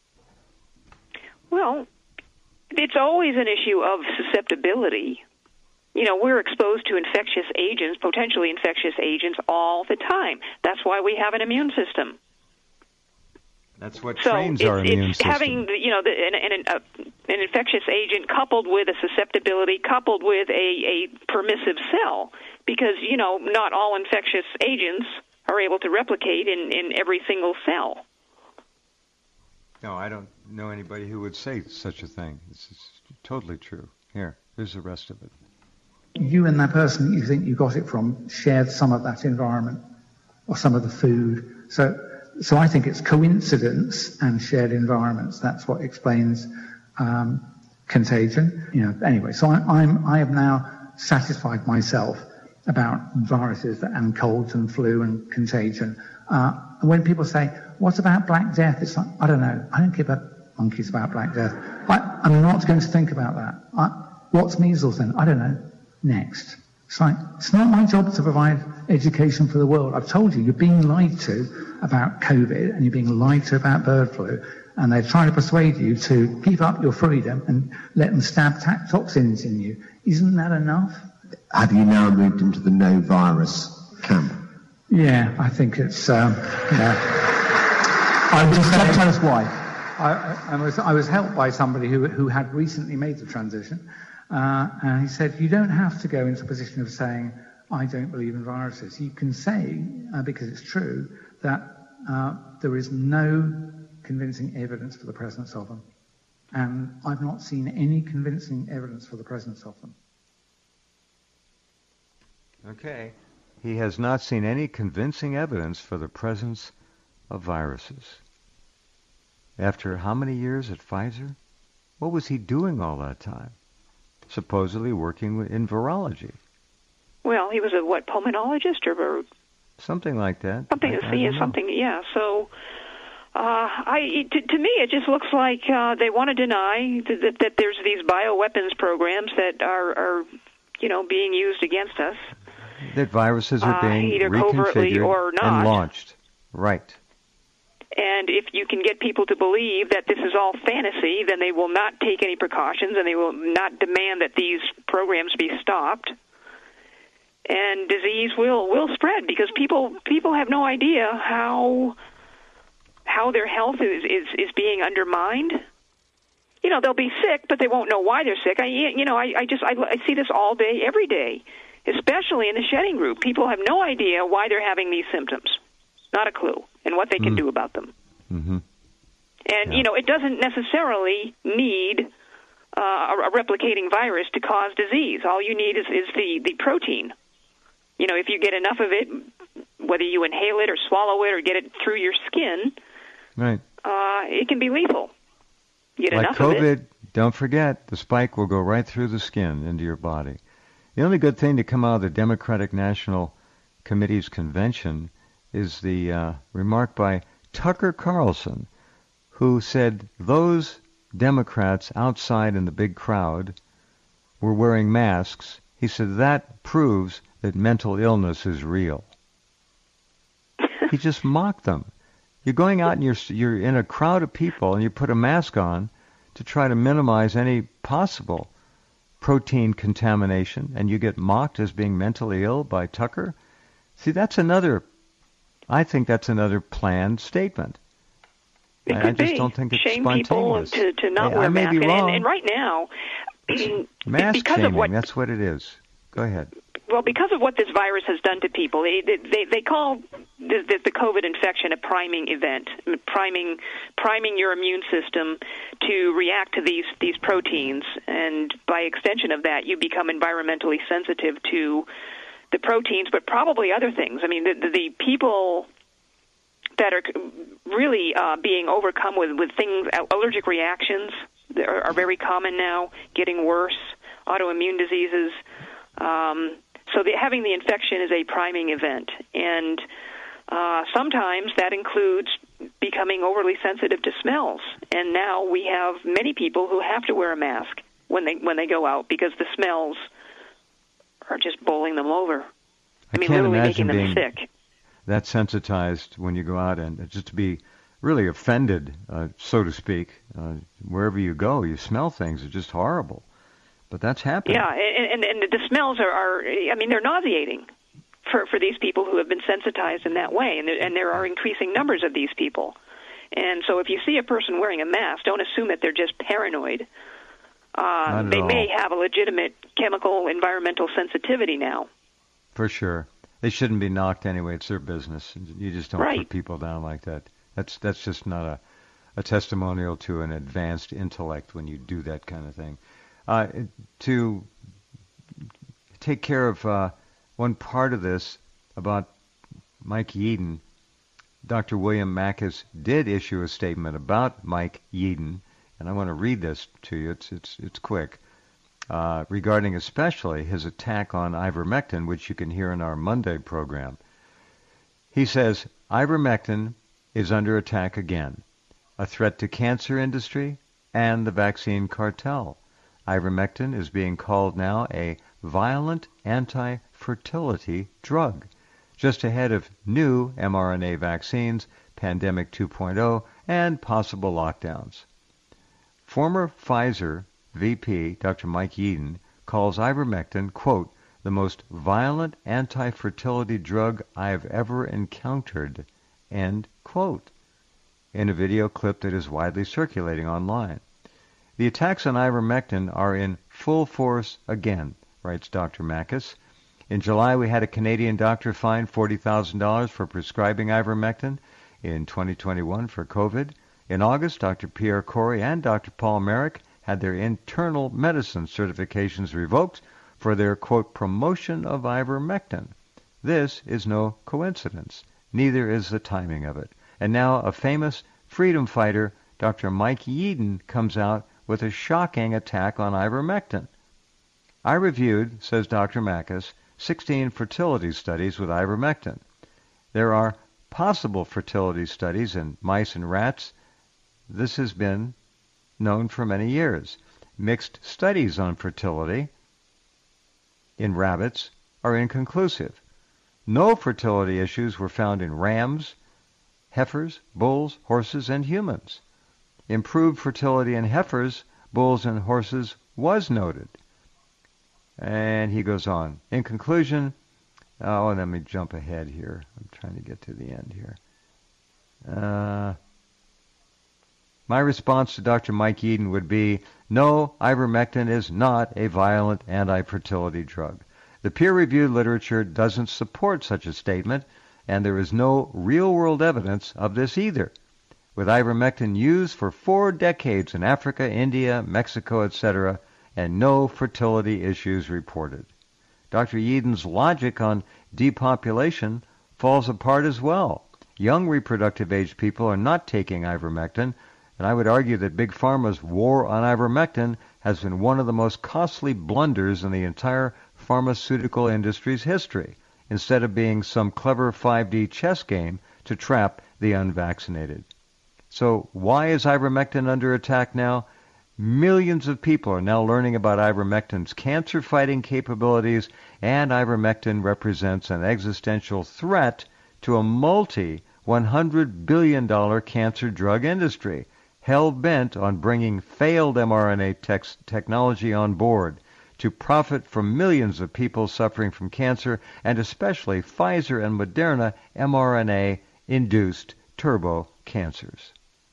Speaker 2: Well, it's always an issue of susceptibility. You know, we're exposed to infectious agents, potentially infectious agents, all the time. That's why we have an immune system.
Speaker 1: That's what
Speaker 2: so
Speaker 1: trains
Speaker 2: it's,
Speaker 1: our immune
Speaker 2: it's
Speaker 1: system.
Speaker 2: Having, you know, the, an, an, a, an infectious agent coupled with a susceptibility, coupled with a, a permissive cell, because, you know, not all infectious agents are able to replicate in, in every single cell.
Speaker 1: No, I don't know anybody who would say such a thing. This is totally true. Here, here's the rest of it.
Speaker 5: You and that person you think you got it from shared some of that environment or some of the food. So, so I think it's coincidence and shared environments. That's what explains um, contagion. You know. Anyway, so I, I'm I have now satisfied myself about viruses and colds and flu and contagion. Uh, and when people say, "What about Black Death?" It's like, I don't know. I don't give a monkeys about Black Death. I, I'm not going to think about that. I, what's measles then? I don't know. Next. It's like, it's not my job to provide education for the world. I've told you, you're being lied to about COVID and you're being lied to about bird flu, and they're trying to persuade you to give up your freedom and let them stab ta- toxins in you. Isn't that enough?
Speaker 6: Have you now moved into the no virus camp?
Speaker 5: Yeah, I think it's, um, yeah. I was
Speaker 6: Just
Speaker 5: saying,
Speaker 6: tell us why.
Speaker 5: I, I, I, was, I was helped by somebody who, who had recently made the transition. Uh, and he said, you don't have to go into a position of saying, I don't believe in viruses. You can say, uh, because it's true, that uh, there is no convincing evidence for the presence of them. And I've not seen any convincing evidence for the presence of them.
Speaker 1: Okay. He has not seen any convincing evidence for the presence of viruses. After how many years at Pfizer? What was he doing all that time? Supposedly working in virology.
Speaker 2: Well, he was a, what, pulmonologist or...
Speaker 1: Something like that.
Speaker 2: Something,
Speaker 1: I, I
Speaker 2: yeah, something, yeah. So, uh, I, to, to me, it just looks like uh, they want to deny that, that, that there's these bioweapons programs that are, are, you know, being used against us.
Speaker 1: That viruses are being
Speaker 2: uh, either
Speaker 1: reconfigured
Speaker 2: covertly or not.
Speaker 1: and launched. Right.
Speaker 2: And if you can get people to believe that this is all fantasy, then they will not take any precautions and they will not demand that these programs be stopped. And disease will, will spread because people people have no idea how how their health is, is, is being undermined. You know, they'll be sick, but they won't know why they're sick. I you know, I, I just I, I see this all day, every day, especially in the shedding group. People have no idea why they're having these symptoms. Not a clue. And what they can mm. do about them.
Speaker 1: Mm-hmm.
Speaker 2: And,
Speaker 1: yeah.
Speaker 2: you know, it doesn't necessarily need uh, a, a replicating virus to cause disease. All you need is, is the, the protein. You know, if you get enough of it, whether you inhale it or swallow it or get it through your skin,
Speaker 1: right,
Speaker 2: uh, it can be lethal. You get
Speaker 1: like
Speaker 2: enough
Speaker 1: COVID,
Speaker 2: of it.
Speaker 1: don't forget, the spike will go right through the skin into your body. The only good thing to come out of the Democratic National Committee's convention is the uh, remark by Tucker Carlson, who said those Democrats outside in the big crowd were wearing masks. He said that proves that mental illness is real. He just mocked them. You're going out and you're you're in a crowd of people and you put a mask on to try to minimize any possible protein contamination, and you get mocked as being mentally ill by Tucker. See, that's another, I think that's another planned statement.
Speaker 2: It
Speaker 1: I,
Speaker 2: could
Speaker 1: I just
Speaker 2: be.
Speaker 1: don't think it's
Speaker 2: Shame
Speaker 1: spontaneous.
Speaker 2: people to, to not
Speaker 1: hey,
Speaker 2: wear
Speaker 1: I may
Speaker 2: masks.
Speaker 1: be wrong.
Speaker 2: And, and right now,
Speaker 1: mask
Speaker 2: because
Speaker 1: shaming,
Speaker 2: of what,
Speaker 1: that's what it is. Go ahead.
Speaker 2: Well, because of what this virus has done to people, they they, they call the, the, the COVID infection a priming event, priming priming your immune system to react to these these proteins, and by extension of that, you become environmentally sensitive to the proteins, but probably other things. I mean, the, the, the people that are really uh, being overcome with, with things, allergic reactions are, are very common now, getting worse, autoimmune diseases. Um, so the, having the infection is a priming event, and uh, sometimes that includes becoming overly sensitive to smells. And now we have many people who have to wear a mask when they when they go out because the smells are just bowling them over. I,
Speaker 1: I
Speaker 2: mean,
Speaker 1: can't
Speaker 2: literally
Speaker 1: imagine
Speaker 2: making them
Speaker 1: being
Speaker 2: sick.
Speaker 1: That sensitized when you go out, and just to be really offended, uh, so to speak, uh, wherever you go, you smell things. It's just horrible. But that's happening.
Speaker 2: Yeah, and, and, and the smells are, are, I mean, they're nauseating for, for these people who have been sensitized in that way, and there, and there are increasing numbers of these people. And so if you see a person wearing a mask, don't assume that they're just paranoid. Uh, they
Speaker 1: all.
Speaker 2: may have a legitimate chemical environmental sensitivity now.
Speaker 1: For sure. They shouldn't be knocked anyway. It's their business. You just don't
Speaker 2: Right.
Speaker 1: put people down like that. That's that's just not a, a testimonial to an advanced intellect when you do that kind of thing. Uh, to take care of uh, one part of this about Mike Yeadon, Doctor William Makis did issue a statement about Mike Yeadon, and I want to read this to you. It's it's it's quick. Uh, regarding especially his attack on ivermectin, which you can hear in our Monday program. He says, ivermectin is under attack again, a threat to cancer industry and the vaccine cartel. Ivermectin is being called now a violent anti-fertility drug, just ahead of new mRNA vaccines, pandemic two point oh, and possible lockdowns. Former Pfizer V P Doctor Mike Yeadon calls ivermectin, quote, the most violent anti-fertility drug I have ever encountered, end quote, in a video clip that is widely circulating online. The attacks on ivermectin are in full force again, writes Doctor Makis. In July, we had a Canadian doctor fined forty thousand dollars for prescribing ivermectin in twenty twenty-one for COVID. In August, Doctor Pierre Corey and Doctor Paul Merrick had their internal medicine certifications revoked for their, quote, promotion of ivermectin. This is no coincidence. Neither is the timing of it. And now a famous freedom fighter, Doctor Mike Yeadon, comes out with a shocking attack on ivermectin. I reviewed, says Doctor Makis, sixteen fertility studies with ivermectin. There are possible fertility studies in mice and rats. This has been known for many years. Mixed studies on fertility in rabbits are inconclusive. No fertility issues were found in rams, heifers, bulls, horses, and humans. Improved fertility in heifers, bulls, and horses was noted. And he goes on. In conclusion, oh, let me jump ahead here. I'm trying to get to the end here. Uh, my response to Doctor Mike Yeadon would be, no, ivermectin is not a violent anti-fertility drug. The peer-reviewed literature doesn't support such a statement, and there is no real-world evidence of this either. With ivermectin used for four decades in Africa, India, Mexico, et cetera, and no fertility issues reported. Doctor Yeadon's logic on depopulation falls apart as well. Young reproductive age people are not taking ivermectin And I would argue that Big Pharma's war on ivermectin has been one of the most costly blunders in the entire pharmaceutical industry's history, instead of being some clever five D chess game to trap the unvaccinated. So why is ivermectin under attack now? Millions of people are now learning about ivermectin's cancer-fighting capabilities, and ivermectin represents an existential threat to a multi-one hundred billion dollars cancer drug industry, hell-bent on bringing failed mRNA tex- technology on board to profit from millions of people suffering from cancer, and especially Pfizer and Moderna mRNA-induced turbo cancers.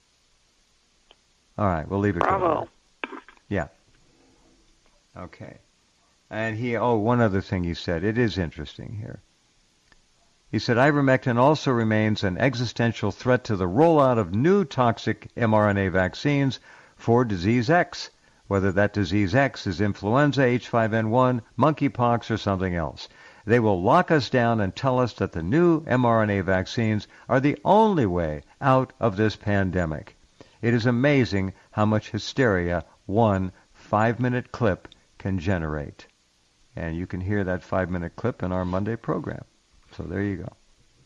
Speaker 1: All right, we'll leave it there.
Speaker 2: Bravo.
Speaker 1: Yeah. Okay. And he, oh, one other thing he said. It is interesting here. He said ivermectin also remains an existential threat to the rollout of new toxic mRNA vaccines for disease X, whether that disease X is influenza, H five N one, monkeypox, or something else. They will lock us down and tell us that the new mRNA vaccines are the only way out of this pandemic. It is amazing how much hysteria one five-minute clip can generate. And you can hear that five-minute clip in our Monday program. So there you go.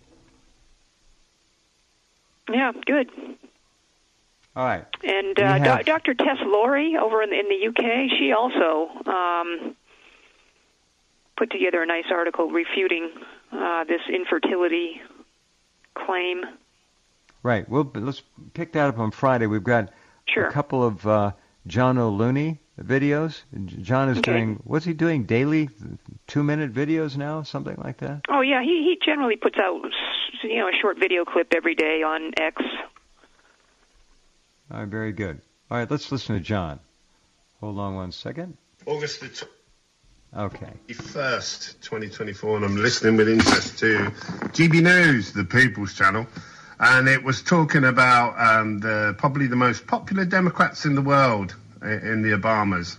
Speaker 2: Yeah, good.
Speaker 1: All right.
Speaker 2: And uh,
Speaker 1: have...
Speaker 2: Do- Doctor Tess Lawrie over in the, in the U K, she also um, put together a nice article refuting uh, this infertility claim.
Speaker 1: Right. Well, let's pick that up on Friday. We've got
Speaker 2: sure.
Speaker 1: a couple of uh, John O'Looney videos. John is
Speaker 2: okay.
Speaker 1: doing, what's he doing, daily two-minute videos now, something like that?
Speaker 2: Oh, yeah. He, he generally puts out, you know, a short video clip every day on X.
Speaker 1: All right, very good. All right, let's listen to John. Hold on one second.
Speaker 7: August the tw-
Speaker 1: okay.
Speaker 7: first, twenty twenty-four, and I'm listening with interest to G B News, the People's Channel, and it was talking about um, the probably the most popular Democrats in the world, in the Obamas.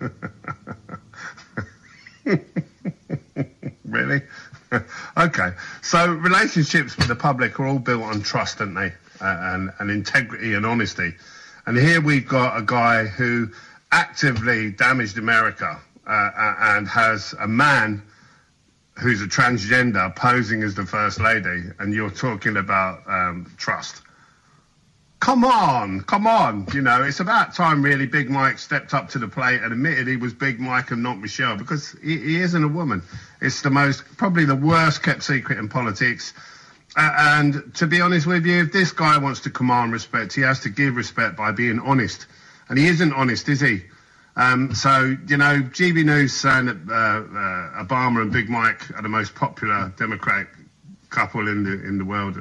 Speaker 7: Really? Okay. So relationships with the public are all built on trust, aren't they? Uh, and, and integrity and honesty. And here we've got a guy who actively damaged America uh, and has a man who's a transgender posing as the First Lady, and you're talking about um, trust. Come on, come on. You know, it's about time really Big Mike stepped up to the plate and admitted he was Big Mike and not Michelle, because he, he isn't a woman. It's the most, probably the worst kept secret in politics. Uh, and to be honest with you, if this guy wants to command respect, he has to give respect by being honest. And he isn't honest, is he? Um, so, you know, G B News saying that uh, uh, Obama and Big Mike are the most popular Democratic couple in the in the world.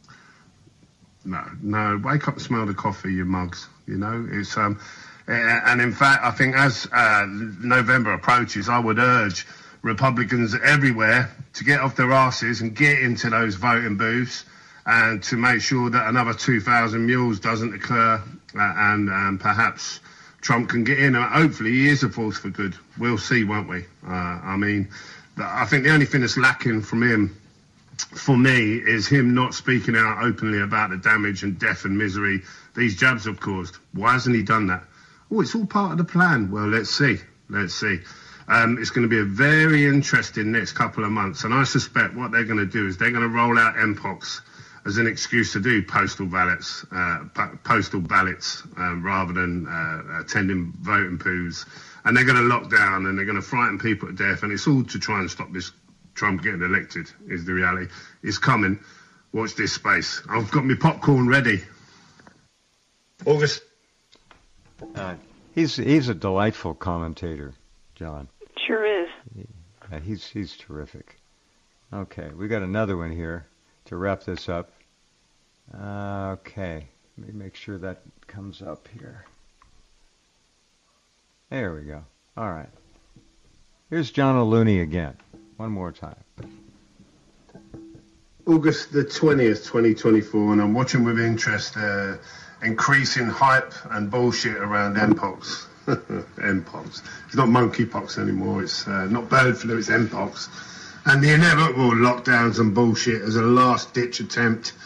Speaker 7: No, no, wake up and smell the coffee, you mugs. You know, it's um, and in fact, I think as uh, November approaches, I would urge Republicans everywhere to get off their asses and get into those voting booths and to make sure that another two thousand mules doesn't occur, uh, and um, perhaps Trump can get in. Hopefully he is a force for good. We'll see, won't we? Uh, I mean, I think the only thing that's lacking from him, for me, is him not speaking out openly about the damage and death and misery these jabs have caused. Why hasn't he done that? Oh, it's all part of the plan. Well, let's see. Let's see. Um, it's going to be a very interesting next couple of months, and I suspect what they're going to do is they're going to roll out M POX as an excuse to do postal ballots, uh, po- postal ballots, um, rather than uh, attending voting booths. And they're going to lock down and they're going to frighten people to death. And it's all to try and stop this Trump getting elected, is the reality. It's coming. Watch this space. I've got my popcorn ready. August.
Speaker 1: Uh, he's he's a delightful commentator, John.
Speaker 2: Sure is.
Speaker 1: Yeah, he's he's terrific. Okay, we got another one here to wrap this up. Uh, okay, let me make sure that comes up here. There we go. All right. Here's John O'Looney again. One more time.
Speaker 7: August the twentieth, twenty twenty-four, and I'm watching with interest uh, increasing hype and bullshit around M POX. M POX. It's not monkeypox anymore. It's uh, not bird flu, it's M POX. And the inevitable lockdowns and bullshit as a last-ditch attempt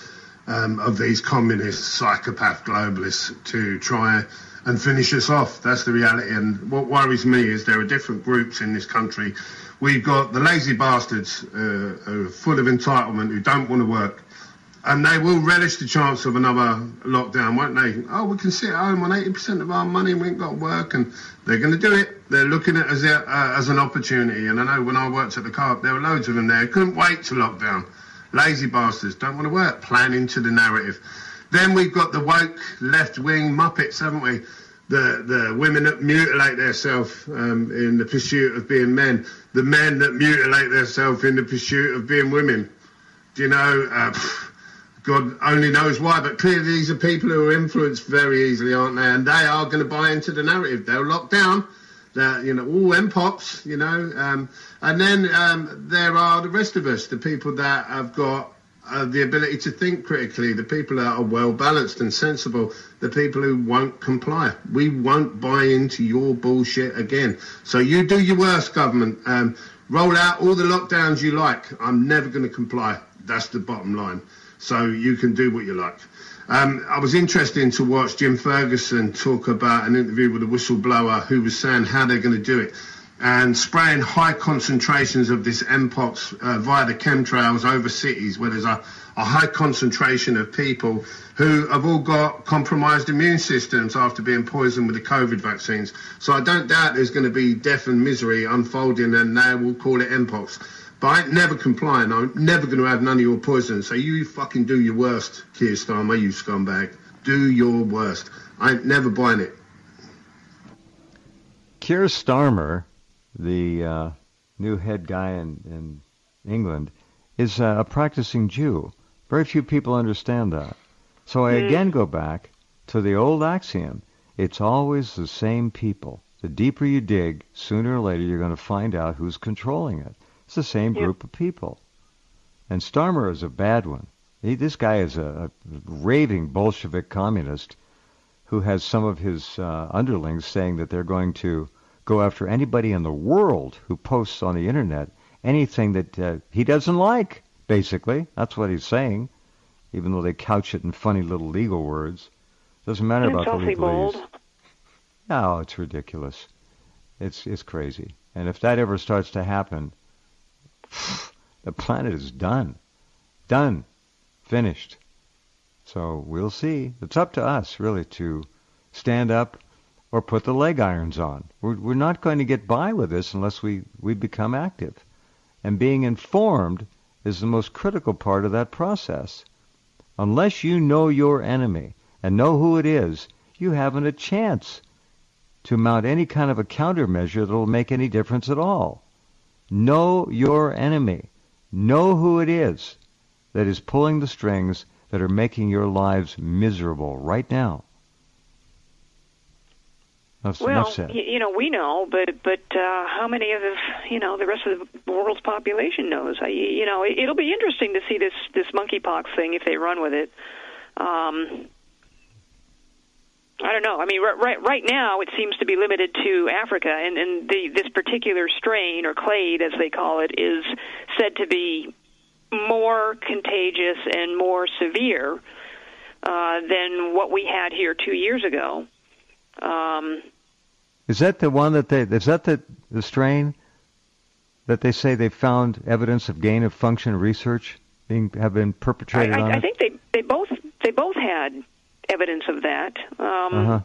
Speaker 7: um, of these communist psychopath globalists to try and finish us off. That's the reality. And what worries me is there are different groups in this country. We've got the lazy bastards uh, who are full of entitlement, who don't want to work. And they will relish the chance of another lockdown, won't they? Oh, we can sit at home on eighty percent of our money and we ain't got to work. And they're going to do it. They're looking at it as, a, uh, as an opportunity. And I know when I worked at the Co-op, there were loads of them there. Couldn't wait to lockdown. Lazy bastards, don't want to work. Plan into the narrative. Then we've got the woke left-wing Muppets, haven't we? The the women that mutilate themselves um, in the pursuit of being men. The men that mutilate themselves in the pursuit of being women. Do you know... Uh, God only knows why, but clearly these are people who are influenced very easily, aren't they? And they are going to buy into the narrative. They'll lock down, they're, you know, all M pops, you know. Um, and then um, there are the rest of us, the people that have got uh, the ability to think critically, the people that are well-balanced and sensible, the people who won't comply. We won't buy into your bullshit again. So you do your worst, government. Um, roll out all the lockdowns you like. I'm never going to comply. That's the bottom line. So you can do what you like. Um, I was interested to watch Jim Ferguson talk about an interview with a whistleblower who was saying how they're going to do it. And spraying high concentrations of this Mpox uh, via the chemtrails over cities where there's a, a high concentration of people who have all got compromised immune systems after being poisoned with the COVID vaccines. So I don't doubt there's going to be death and misery unfolding, and they will call it Mpox. But I ain't never complying. I'm never going to have none of your poison. So you fucking do your worst, Keir Starmer, you scumbag. Do your worst. I ain't never buying it.
Speaker 1: Keir Starmer, the uh, new head guy in, in England, is uh, a practicing Jew. Very few people understand that. So I
Speaker 2: Mm.
Speaker 1: again go back to the old axiom. It's always the same people. The deeper you dig, sooner or later you're going to find out who's controlling it. It's the same
Speaker 2: Yep.
Speaker 1: group of people. And Starmer is a bad one. He, this guy is a, a raving Bolshevik communist who has some of his uh, underlings saying that they're going to go after anybody in the world who posts on the internet anything that uh, he doesn't like, basically. That's what he's saying, even though they couch it in funny little legal words. Doesn't matter
Speaker 2: It's
Speaker 1: about the
Speaker 2: awfully bold.
Speaker 1: legalese. No, it's ridiculous. It's it's crazy. And if that ever starts to happen, the planet is done. Done. Finished. So we'll see. It's up to us, really, to stand up or put the leg irons on. We're, we're not going to get by with this unless we, we become active. And being informed is the most critical part of that process. Unless you know your enemy and know who it is, you haven't a chance to mount any kind of a countermeasure that will make any difference at all. Know your enemy. Know who it is that is pulling the strings that are making your lives miserable right now. That's
Speaker 2: Well,
Speaker 1: enough said.
Speaker 2: y- you know, we know, but but uh, how many of the, you know, the rest of the world's population knows? I, you know, it, it'll be interesting to see this this monkeypox thing if they run with it. Um, I don't know. I mean, right, right right now it seems to be limited to Africa, and and the this particular strain, or clade as they call it, is said to be more contagious and more severe uh, than what we had here two years ago. Um,
Speaker 1: Is that the one that they, is that the, the strain that they say they found evidence of gain of function research being, have been perpetrated
Speaker 2: I,
Speaker 1: on
Speaker 2: I, I
Speaker 1: it?
Speaker 2: think they, they both they both had evidence of that. Um,
Speaker 1: Uh-huh.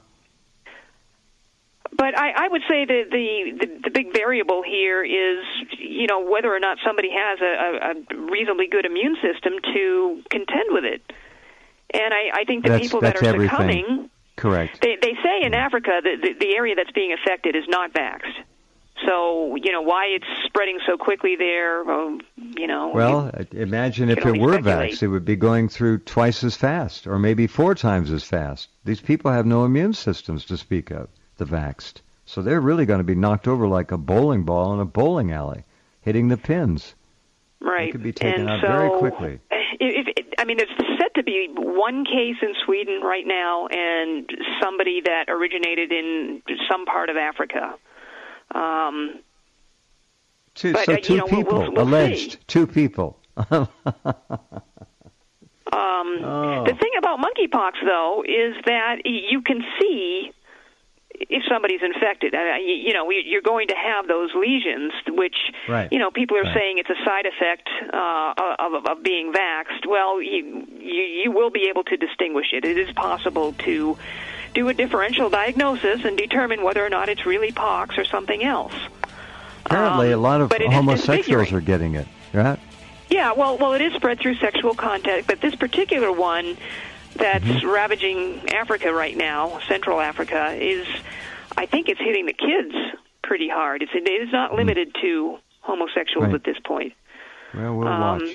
Speaker 2: But I, I would say that the, the the big variable here is, you know, whether or not somebody has a, a, a reasonably good immune system to contend with it. And I, I think the
Speaker 1: That's-
Speaker 2: people
Speaker 1: that's
Speaker 2: that are
Speaker 1: everything.
Speaker 2: succumbing,
Speaker 1: Correct.
Speaker 2: they they say in Africa that the, the area that's being affected is not vaxxed. So, you know, why it's spreading so quickly there, well, you know.
Speaker 1: Well, imagine if
Speaker 2: can
Speaker 1: it
Speaker 2: only
Speaker 1: were
Speaker 2: speculate.
Speaker 1: vaxxed, it would be going through twice as fast, or maybe four times as fast. These people have no immune systems to speak of, the vaxxed. So they're really going to be knocked over like a bowling ball in a bowling alley, hitting the pins.
Speaker 2: Right.
Speaker 1: They could be taken
Speaker 2: and
Speaker 1: out
Speaker 2: so,
Speaker 1: very quickly.
Speaker 2: If, if, I mean, there's said to be one case in Sweden right now, and somebody that originated in some part of Africa. Um,
Speaker 1: Two,
Speaker 2: but,
Speaker 1: so
Speaker 2: uh,
Speaker 1: two
Speaker 2: you know, we'll-
Speaker 1: people,
Speaker 2: we'll- we'll
Speaker 1: alleged,
Speaker 2: see.
Speaker 1: two people.
Speaker 2: um, Um,
Speaker 1: Oh.
Speaker 2: The thing about monkeypox, though, is that you can see if somebody's infected. I mean, you know, you're going to have those lesions, which,
Speaker 1: Right.
Speaker 2: you know, people are
Speaker 1: Right.
Speaker 2: saying it's a side effect uh, of, of being vaxxed. Well, you, you you will be able to distinguish it. It is possible to do a differential diagnosis and determine whether or not it's really pox or something else.
Speaker 1: Apparently,
Speaker 2: Um,
Speaker 1: a lot of
Speaker 2: but it is
Speaker 1: homosexuals
Speaker 2: disfiguring.
Speaker 1: are getting it, right?
Speaker 2: Yeah, well, well, it is spread through sexual contact, but this particular one that's
Speaker 1: Mm-hmm.
Speaker 2: ravaging Africa right now, Central Africa, is, I think it's hitting the kids pretty hard. It's, it is not limited to homosexuals
Speaker 1: Right.
Speaker 2: at this point.
Speaker 1: Well, we'll
Speaker 2: Um,
Speaker 1: watch.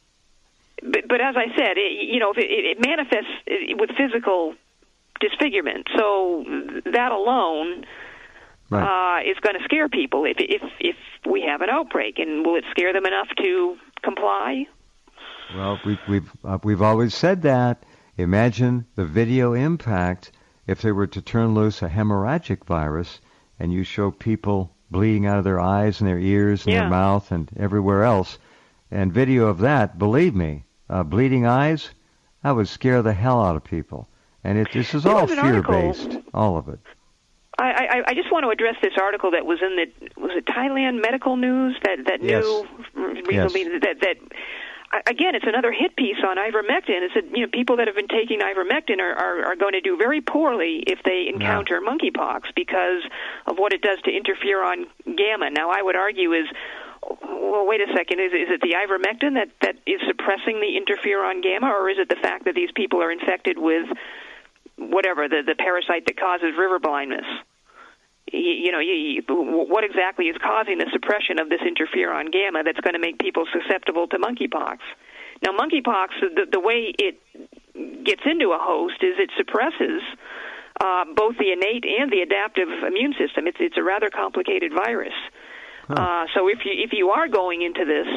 Speaker 2: But, but as I said, it, you know, it, it manifests with physical disfigurement. So that alone
Speaker 1: Right.
Speaker 2: uh, is going to scare people if, if if we have an outbreak. And will it scare them enough to comply?
Speaker 1: Well, we, we've uh, we've always said that. Imagine the video impact if they were to turn loose a hemorrhagic virus, and you show people bleeding out of their eyes and their ears and
Speaker 2: Yeah.
Speaker 1: their mouth and everywhere else, and video of that. Believe me, uh, bleeding eyes, that would scare the hell out of people. And it, this is
Speaker 2: There
Speaker 1: all
Speaker 2: was an article-
Speaker 1: fear-based, all of it.
Speaker 2: I, I, I just want to address this article that was in the was it Thailand Medical News that that
Speaker 1: Yes.
Speaker 2: new recently that that again it's another hit piece on ivermectin. It said you know people that have been taking ivermectin are are, are going to do very poorly if they encounter monkeypox because of what it does to interferon gamma. Now I would argue is well, wait a second. Is, is it the ivermectin that, that is suppressing the interferon gamma, or is it the fact that these people are infected with whatever, the, the parasite that causes river blindness? You, you know, you, you, what exactly is causing the suppression of this interferon gamma that's going to make people susceptible to monkeypox? Now, monkeypox, the, the way it gets into a host is it suppresses uh, both the innate and the adaptive immune system. It's, it's a rather complicated virus.
Speaker 1: Huh.
Speaker 2: Uh, so if you if you are going into this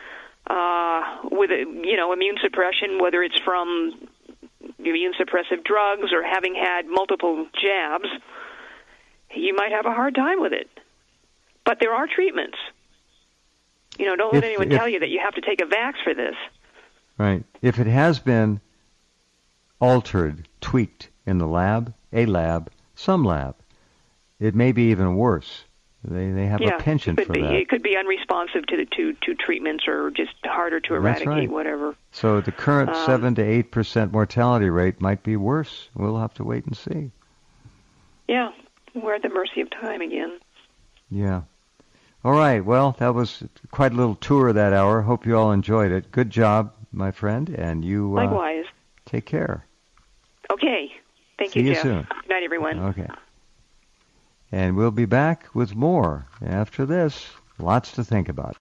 Speaker 2: uh, with a, you know immune suppression, whether it's from immune suppressive drugs or having had multiple jabs, you might have a hard time with it. But there are treatments. You know, don't let
Speaker 1: If-
Speaker 2: anyone
Speaker 1: if-
Speaker 2: tell you that you have to take a vax for this.
Speaker 1: Right. If it has been altered, tweaked in the lab, a lab, some lab, it may be even worse. They they have
Speaker 2: yeah,
Speaker 1: a penchant
Speaker 2: it could
Speaker 1: for
Speaker 2: be.
Speaker 1: that.
Speaker 2: It could be unresponsive to the to, to treatments or just harder to
Speaker 1: That's
Speaker 2: eradicate,
Speaker 1: right.
Speaker 2: whatever.
Speaker 1: So the current
Speaker 2: Um,
Speaker 1: seven to eight percent mortality rate might be worse. We'll have to wait and see.
Speaker 2: Yeah, we're at the mercy of time again.
Speaker 1: Yeah. All right. Well, that was quite a little tour of that hour. Hope you all enjoyed it. Good job, my friend, and you uh,
Speaker 2: Likewise.
Speaker 1: take care.
Speaker 2: Okay. Thank
Speaker 1: See
Speaker 2: you,
Speaker 1: you
Speaker 2: Jeff.
Speaker 1: soon.
Speaker 2: Good night, everyone.
Speaker 1: Okay. And we'll be back with more after this. Lots to think about.